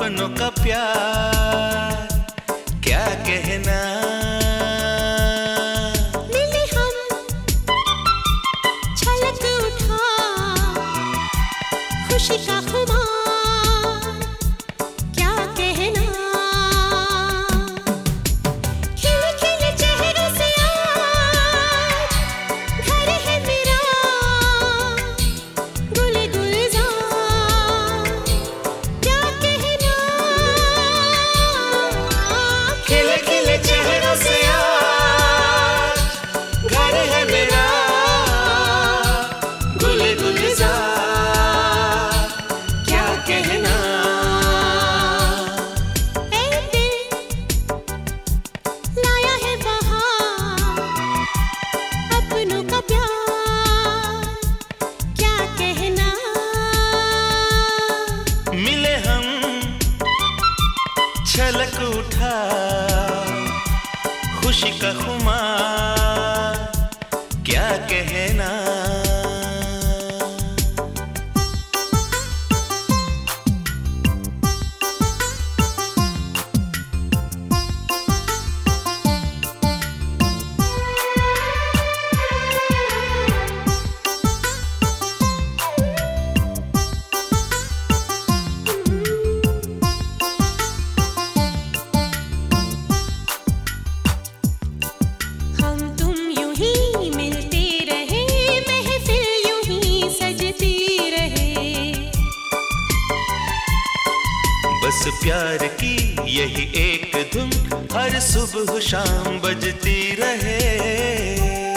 अपनों का प्यार क्या कहना। मिले हम छलक उठा खुशी का खुमार क्या कहना। खिले खिले चेहरों से आज घर है मेरा गुल गुलजार क्या कहना। खिले खिले चेहरों से आज घर है मेरा गुल गुलजार क्या कहना। ऐ दिल लाया है बहार अपनों का प्यार क्या कहना। मिले हम छलक उठा खुशी का खुमार क्या कहना। हम तुम यूं ही मिलते रहे महफिल यूं ही सजती रहे। बस प्यार की यही एक धुन हर सुबह शाम बजती रहे।